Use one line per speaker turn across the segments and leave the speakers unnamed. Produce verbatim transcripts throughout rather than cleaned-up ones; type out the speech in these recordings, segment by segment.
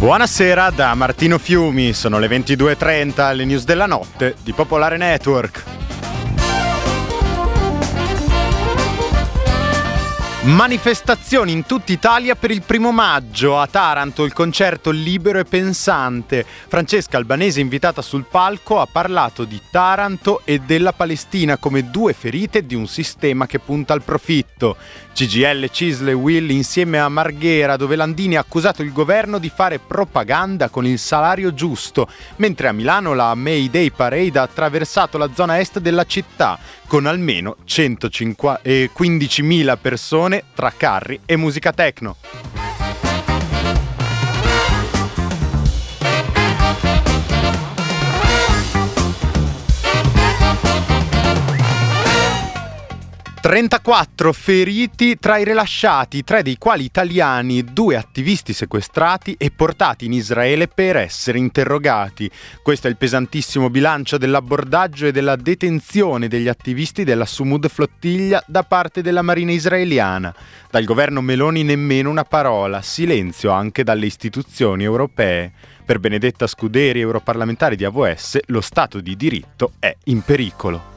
Buonasera da Martino Fiumi, sono le ventidue e trenta, le news della notte di Popolare Network. Manifestazioni in tutta Italia per il primo maggio. A Taranto il concerto Libero e Pensante. Francesca Albanese, invitata sul palco, ha parlato di Taranto e della Palestina come due ferite di un sistema che punta al profitto. C G I L, Cisle e Will insieme a Marghera, dove Landini ha accusato il governo di fare propaganda con il salario giusto, mentre a Milano la May Day Parade ha attraversato la zona est della città con almeno centoquindicimila persone tra carri e musica techno. trentaquattro feriti tra i rilasciati, tre dei quali italiani, due attivisti sequestrati e portati in Israele per essere interrogati. Questo è il pesantissimo bilancio dell'abbordaggio e della detenzione degli attivisti della Sumud Flottiglia da parte della Marina israeliana. Dal governo Meloni nemmeno una parola, silenzio anche dalle istituzioni europee. Per Benedetta Scuderi, europarlamentare di A V S, lo Stato di diritto è in pericolo.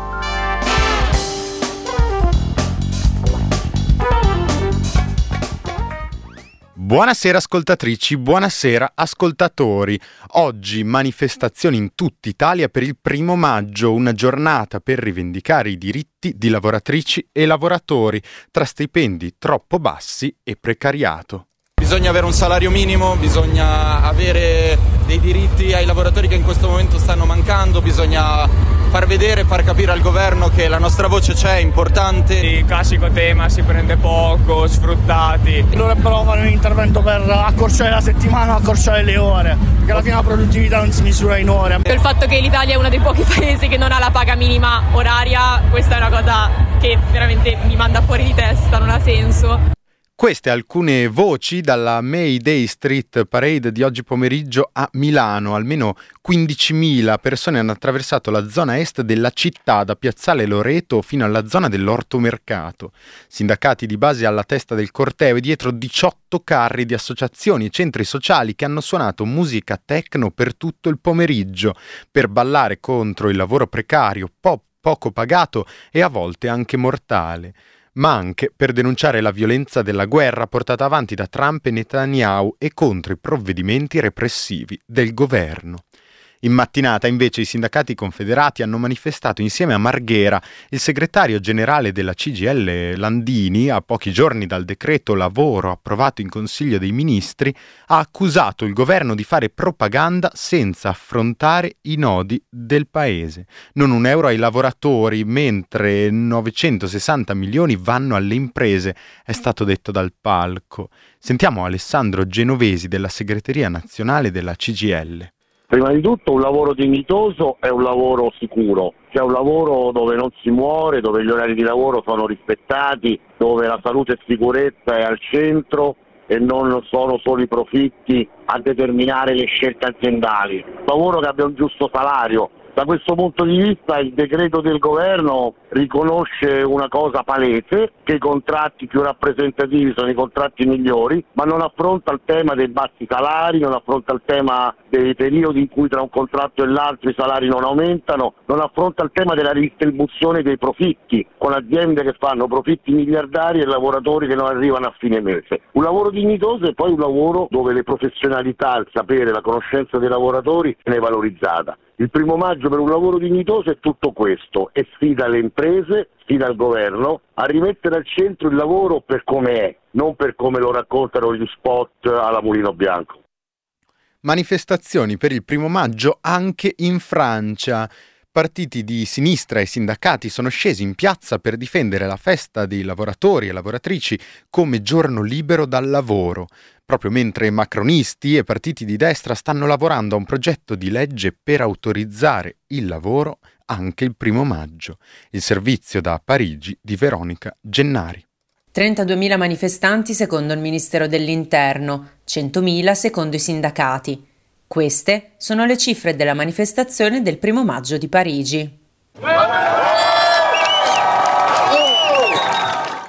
Buonasera ascoltatrici, buonasera ascoltatori. Oggi manifestazioni in tutta Italia per il primo maggio, una giornata per rivendicare i diritti di lavoratrici e lavoratori tra stipendi troppo bassi e precariato.
Bisogna avere un salario minimo, bisogna avere dei diritti ai lavoratori che in questo momento stanno mancando, bisogna far vedere, far capire al governo che la nostra voce c'è, è importante.
Il classico tema, si prende poco, sfruttati.
Dovrebbero fare un intervento per accorciare la settimana, accorciare le ore, perché alla fine la produttività non si misura in ore.
Per il fatto che l'Italia è uno dei pochi paesi che non ha la paga minima oraria, questa è una cosa che veramente mi manda fuori di testa, non ha senso.
Queste alcune voci dalla May Day Street Parade di oggi pomeriggio a Milano. Almeno quindicimila persone hanno attraversato la zona est della città, da Piazzale Loreto fino alla zona dell'Ortomercato. Sindacati di base alla testa del corteo e dietro diciotto carri di associazioni e centri sociali che hanno suonato musica techno per tutto il pomeriggio, per ballare contro il lavoro precario, po- poco pagato e a volte anche mortale, ma anche per denunciare la violenza della guerra portata avanti da Trump e Netanyahu e contro i provvedimenti repressivi del governo. In mattinata, invece, i sindacati confederati hanno manifestato insieme a Marghera. Il segretario generale della C G I L Landini, a pochi giorni dal decreto lavoro approvato in Consiglio dei Ministri, ha accusato il governo di fare propaganda senza affrontare i nodi del paese. Non un euro ai lavoratori, mentre novecentosessanta milioni vanno alle imprese, è stato detto dal palco. Sentiamo Alessandro Genovesi della segreteria nazionale della C G I L.
Prima di tutto un lavoro dignitoso è un lavoro sicuro, cioè un lavoro dove non si muore, dove gli orari di lavoro sono rispettati, dove la salute e sicurezza è al centro e non sono solo i profitti a determinare le scelte aziendali. Un lavoro che abbia un giusto salario. Da questo punto di vista il decreto del governo riconosce una cosa palese, che i contratti più rappresentativi sono i contratti migliori, ma non affronta il tema dei bassi salari, non affronta il tema dei periodi in cui tra un contratto e l'altro i salari non aumentano, non affronta il tema della ridistribuzione dei profitti, con aziende che fanno profitti miliardari e lavoratori che non arrivano a fine mese. Un lavoro dignitoso e poi un lavoro dove le professionalità, il sapere, la conoscenza dei lavoratori viene valorizzata. Il primo maggio per un lavoro dignitoso è tutto questo, e sfida le imprese, sfida il governo a rimettere al centro il lavoro per come è, non per come lo raccontano gli spot alla Mulino Bianco.
Manifestazioni per il primo maggio anche in Francia. Partiti di sinistra e sindacati sono scesi in piazza per difendere la festa dei lavoratori e lavoratrici come giorno libero dal lavoro, proprio mentre macronisti e partiti di destra stanno lavorando a un progetto di legge per autorizzare il lavoro anche il primo maggio. Il servizio da Parigi di Veronica Gennari.
trentaduemila manifestanti secondo il Ministero dell'Interno, centomila secondo i sindacati. Queste sono le cifre della manifestazione del primo maggio di Parigi.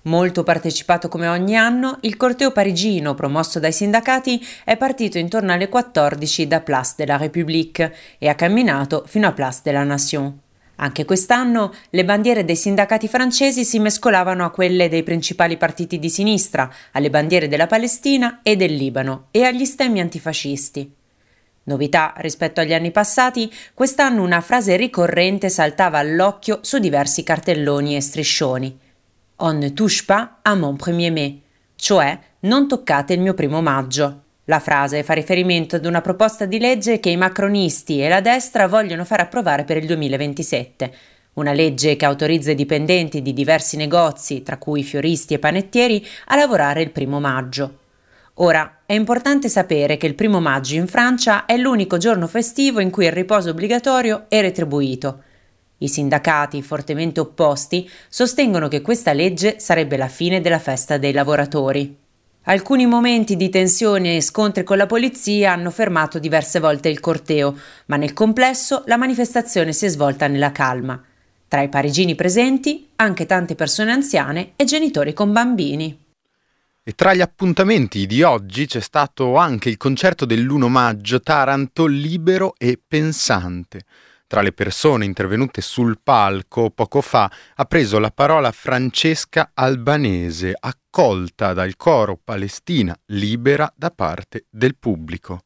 Molto partecipato come ogni anno, il corteo parigino promosso dai sindacati è partito intorno alle quattordici da Place de la République e ha camminato fino a Place de la Nation. Anche quest'anno le bandiere dei sindacati francesi si mescolavano a quelle dei principali partiti di sinistra, alle bandiere della Palestina e del Libano e agli stemmi antifascisti. Novità rispetto agli anni passati, quest'anno una frase ricorrente saltava all'occhio su diversi cartelloni e striscioni. On ne touche pas à mon premier mai, cioè non toccate il mio primo maggio. La frase fa riferimento ad una proposta di legge che i macronisti e la destra vogliono far approvare per il duemilaventisette, una legge che autorizza i dipendenti di diversi negozi, tra cui fioristi e panettieri, a lavorare il primo maggio. Ora, è importante sapere che il primo maggio in Francia è l'unico giorno festivo in cui il riposo obbligatorio è retribuito. I sindacati, fortemente opposti, sostengono che questa legge sarebbe la fine della festa dei lavoratori. Alcuni momenti di tensione e scontri con la polizia hanno fermato diverse volte il corteo, ma nel complesso la manifestazione si è svolta nella calma. Tra i parigini presenti, anche tante persone anziane e genitori con bambini.
E tra gli appuntamenti di oggi c'è stato anche il concerto dell'primo maggio Taranto libero e pensante. Tra le persone intervenute sul palco poco fa ha preso la parola Francesca Albanese, accolta dal coro Palestina libera da parte del pubblico.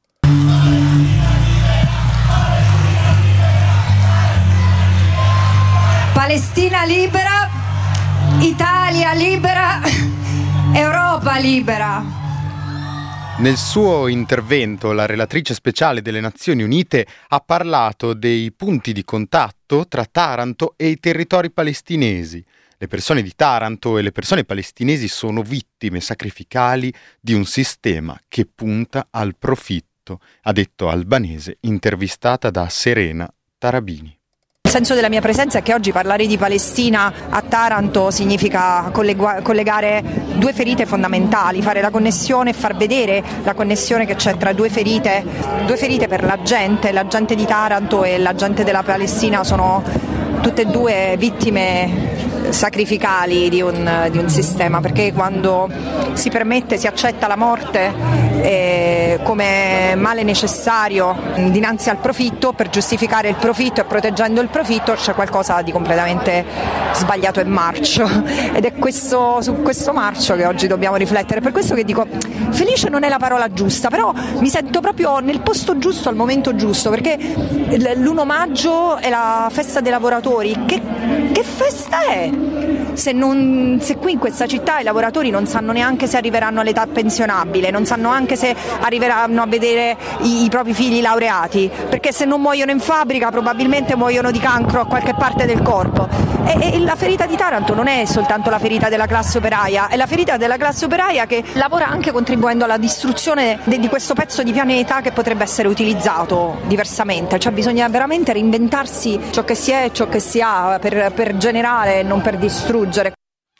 Palestina libera, Italia libera, Europa libera.
Nel suo intervento la relatrice speciale delle Nazioni Unite ha parlato dei punti di contatto tra Taranto e i territori palestinesi. Le persone di Taranto e le persone palestinesi sono vittime sacrificali di un sistema che punta al profitto, ha detto Albanese, intervistata da Serena Tarabini.
Il senso della mia presenza è che oggi parlare di Palestina a Taranto significa collega- collegare due ferite fondamentali, fare la connessione e far vedere la connessione che c'è tra due ferite, due ferite per la gente, la gente di Taranto e la gente della Palestina sono tutte e due vittime sacrificali di un, di un sistema, perché quando si permette, si accetta la morte eh, come male necessario dinanzi al profitto, per giustificare il profitto e proteggendo il profitto, c'è qualcosa di completamente sbagliato e marcio, ed è questo, su questo marcio che oggi dobbiamo riflettere. Per questo che dico, felice non è la parola giusta, però mi sento proprio nel posto giusto al momento giusto, perché l'primo maggio è la festa dei lavoratori. Che, che festa è? Se, non, se qui in questa città i lavoratori non sanno neanche se arriveranno all'età pensionabile, non sanno anche se arriveranno a vedere i, i propri figli laureati, perché se non muoiono in fabbrica probabilmente muoiono di cancro a qualche parte del corpo. E, e la ferita di Taranto non è soltanto la ferita della classe operaia, è la ferita della classe operaia che lavora anche contribuendo alla distruzione de, di questo pezzo di pianeta che potrebbe essere utilizzato diversamente. Cioè bisogna veramente reinventarsi ciò che si è e ciò che si ha per, per generare e non per distruggere.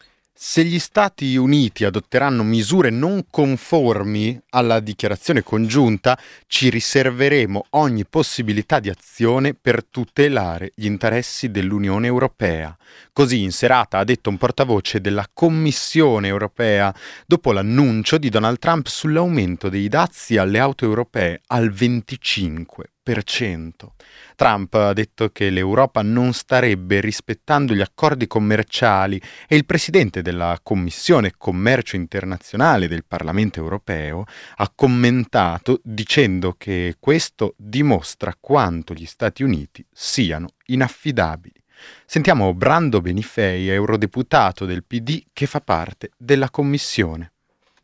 Se gli Stati Uniti adotteranno misure non conformi alla dichiarazione congiunta, ci riserveremo ogni possibilità di azione per tutelare gli interessi dell'Unione Europea. Così in serata ha detto un portavoce della Commissione Europea dopo l'annuncio di Donald Trump sull'aumento dei dazi alle auto europee al venticinque per cento. Trump ha detto che l'Europa non starebbe rispettando gli accordi commerciali e il presidente della Commissione Commercio Internazionale del Parlamento Europeo ha commentato dicendo che questo dimostra quanto gli Stati Uniti siano inaffidabili. Sentiamo Brando Benifei, eurodeputato del P D che fa parte della Commissione.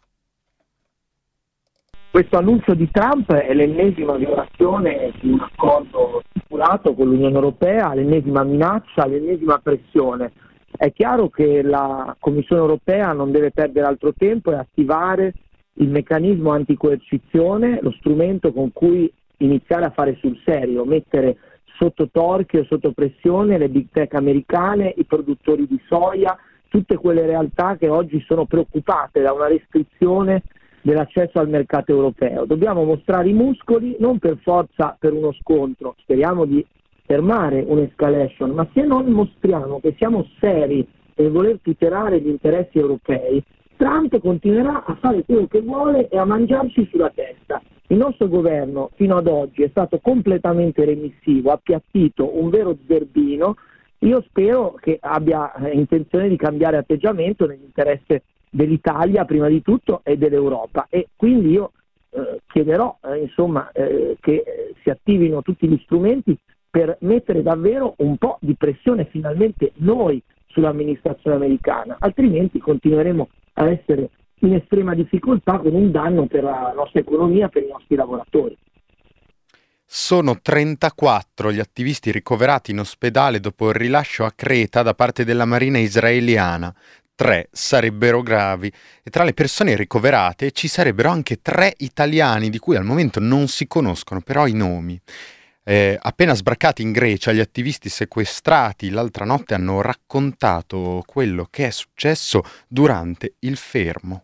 Questo annuncio di Trump è l'ennesima violazione di un accordo stipulato con l'Unione Europea, l'ennesima minaccia, l'ennesima pressione. È chiaro che la Commissione Europea non deve perdere altro tempo e attivare il meccanismo anticoercizione, lo strumento con cui iniziare a fare sul serio, mettere sotto torchio e sotto pressione le big tech americane, i produttori di soia, tutte quelle realtà che oggi sono preoccupate da una restrizione dell'accesso al mercato europeo. Dobbiamo mostrare i muscoli, non per forza per uno scontro, speriamo di fermare un'escalation, ma se non mostriamo che siamo seri e voler tutelare gli interessi europei, Trump continuerà a fare quello che vuole e a mangiarci sulla testa. Il nostro governo fino ad oggi è stato completamente remissivo, appiattito, un vero zerbino. Io spero che abbia intenzione di cambiare atteggiamento nell'interesse dell'Italia prima di tutto e dell'Europa, e quindi io eh, chiederò eh, insomma eh, che si attivino tutti gli strumenti per mettere davvero un po' di pressione finalmente noi sull'amministrazione americana, altrimenti continueremo a essere in estrema difficoltà con un danno per la nostra economia, per i nostri lavoratori.
Sono trentaquattro gli attivisti ricoverati in ospedale dopo il rilascio a Creta da parte della Marina israeliana. Tre sarebbero gravi e tra le persone ricoverate ci sarebbero anche tre italiani di cui al momento non si conoscono però i nomi. Eh, appena sbarcati in Grecia, gli attivisti sequestrati l'altra notte hanno raccontato quello che è successo durante il fermo.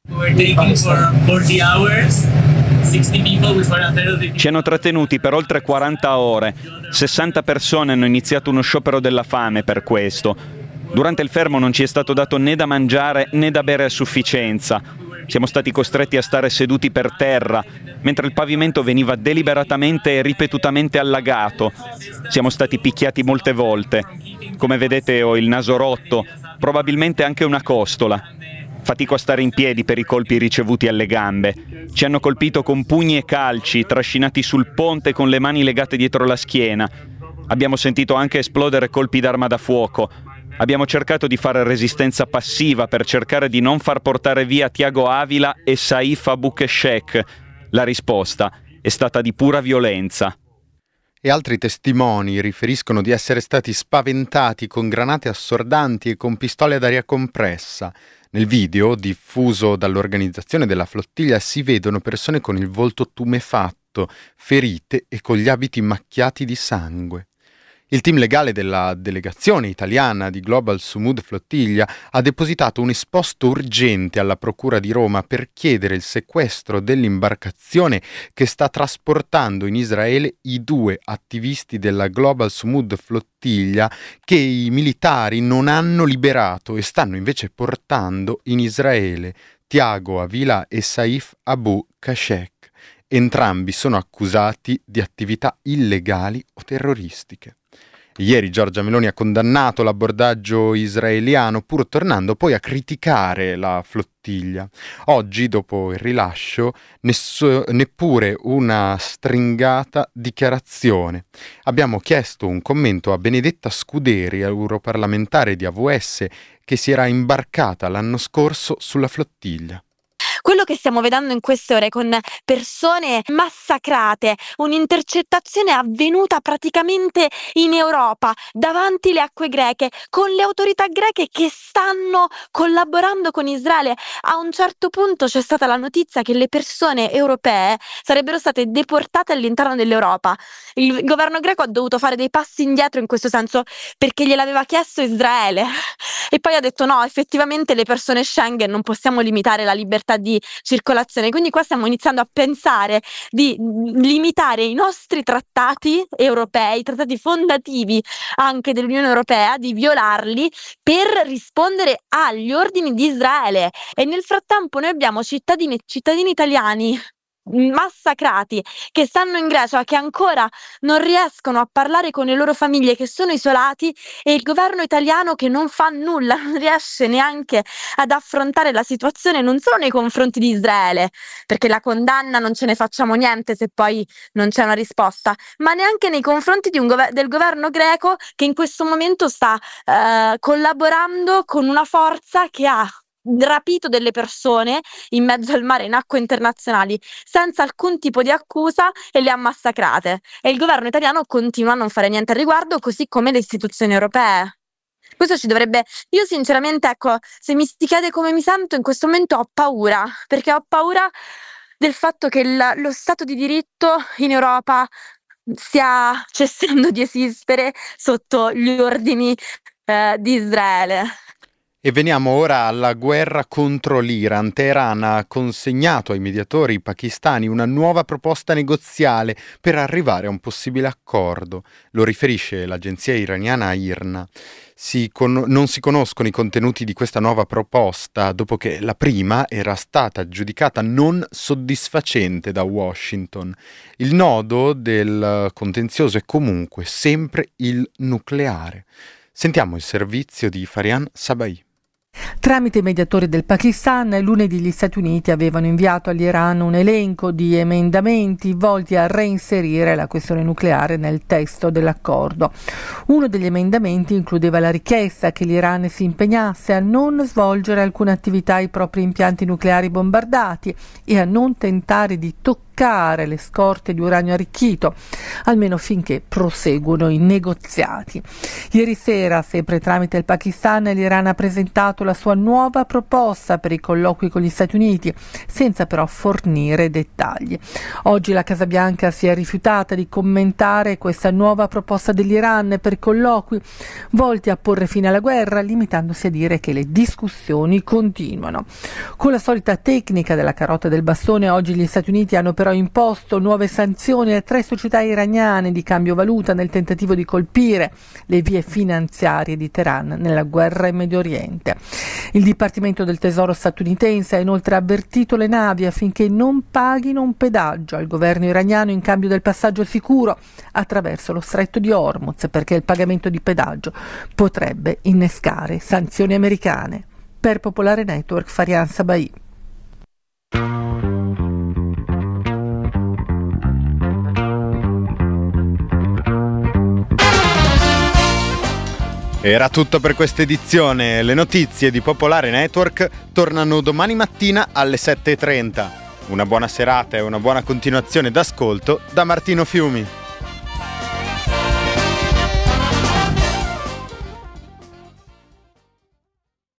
Ci hanno trattenuti per oltre quaranta ore. sessanta persone hanno iniziato uno sciopero della fame per questo. Durante il fermo non ci è stato dato né da mangiare né da bere a sufficienza. Siamo stati costretti a stare seduti per terra, mentre il pavimento veniva deliberatamente e ripetutamente allagato. Siamo stati picchiati molte volte. Come vedete ho il naso rotto, probabilmente anche una costola. Fatico a stare in piedi per i colpi ricevuti alle gambe. Ci hanno colpito con pugni e calci, trascinati sul ponte con le mani legate dietro la schiena. Abbiamo sentito anche esplodere colpi d'arma da fuoco. Abbiamo cercato di fare resistenza passiva per cercare di non far portare via Thiago Avila e Saif Aboukheshek. La risposta è stata di pura violenza.
E altri testimoni riferiscono di essere stati spaventati con granate assordanti e con pistole ad aria compressa. Nel video, diffuso dall'organizzazione della flottiglia, si vedono persone con il volto tumefatto, ferite e con gli abiti macchiati di sangue. Il team legale della delegazione italiana di Global Sumud Flottiglia ha depositato un esposto urgente alla Procura di Roma per chiedere il sequestro dell'imbarcazione che sta trasportando in Israele i due attivisti della Global Sumud Flottiglia che i militari non hanno liberato e stanno invece portando in Israele, Thiago Avila e Saif Aboukheshek. Entrambi sono accusati di attività illegali o terroristiche. Ieri Giorgia Meloni ha condannato l'abbordaggio israeliano, pur tornando poi a criticare la flottiglia. Oggi, dopo il rilascio, ness- neppure una stringata dichiarazione. Abbiamo chiesto un commento a Benedetta Scuderi, europarlamentare di A V S, che si era imbarcata l'anno scorso sulla flottiglia.
Quello che stiamo vedendo in queste ore con persone massacrate, un'intercettazione avvenuta praticamente in Europa, davanti le acque greche, con le autorità greche che stanno collaborando con Israele. A un certo punto c'è stata la notizia che le persone europee sarebbero state deportate all'interno dell'Europa. Il governo greco ha dovuto fare dei passi indietro in questo senso perché gliel'aveva chiesto Israele e poi ha detto no, effettivamente le persone Schengen non possiamo limitare la libertà di circolazione, quindi qua stiamo iniziando a pensare di limitare i nostri trattati europei, i trattati fondativi anche dell'Unione Europea, di violarli per rispondere agli ordini di Israele. E nel frattempo noi abbiamo cittadini e cittadini italiani massacrati che stanno in Grecia, che ancora non riescono a parlare con le loro famiglie, che sono isolati, e il governo italiano che non fa nulla, non riesce neanche ad affrontare la situazione, non solo nei confronti di Israele, perché la condanna non ce ne facciamo niente se poi non c'è una risposta, ma neanche nei confronti di un gover- del governo greco, che in questo momento sta eh, collaborando con una forza che ha rapito delle persone in mezzo al mare in acque internazionali senza alcun tipo di accusa e le ha massacrate, e il governo italiano continua a non fare niente al riguardo, così come le istituzioni europee. Questo ci dovrebbe, io sinceramente, ecco, se mi si chiede come mi sento in questo momento, ho paura, perché ho paura del fatto che il, lo Stato di diritto in Europa stia cessando di esistere sotto gli ordini eh, di Israele.
E veniamo ora alla guerra contro l'Iran. Teheran ha consegnato ai mediatori pakistani una nuova proposta negoziale per arrivare a un possibile accordo. Lo riferisce l'agenzia iraniana IRNA. Si con- non si conoscono i contenuti di questa nuova proposta dopo che la prima era stata giudicata non soddisfacente da Washington. Il nodo del contenzioso è comunque sempre il nucleare. Sentiamo il servizio di Farian Sabai.
Tramite i mediatori del Pakistan, lunedì gli Stati Uniti avevano inviato all'Iran un elenco di emendamenti volti a reinserire la questione nucleare nel testo dell'accordo. Uno degli emendamenti includeva la richiesta che l'Iran si impegnasse a non svolgere alcuna attività ai propri impianti nucleari bombardati e a non tentare di toccare le scorte di uranio arricchito, almeno finché proseguono i negoziati. Ieri sera, sempre tramite il Pakistan, l'Iran ha presentato la sua nuova proposta per i colloqui con gli Stati Uniti, senza però fornire dettagli. Oggi la Casa Bianca si è rifiutata di commentare questa nuova proposta dell'Iran per colloqui volti a porre fine alla guerra, limitandosi a dire che le discussioni continuano. Con la solita tecnica della carota e del bastone, oggi gli Stati Uniti hanno però imposto nuove sanzioni a tre società iraniane di cambio valuta nel tentativo di colpire le vie finanziarie di Teheran nella guerra in Medio Oriente. Il Dipartimento del Tesoro statunitense ha inoltre avvertito le navi affinché non paghino un pedaggio al governo iraniano in cambio del passaggio sicuro attraverso lo stretto di Hormuz, perché il pagamento di pedaggio potrebbe innescare sanzioni americane. Per Popolare Network, Farian Sabai.
Era tutto per questa edizione. Le notizie di Popolare Network tornano domani mattina alle sette e trenta. Una buona serata e una buona continuazione d'ascolto da Martino Fiumi.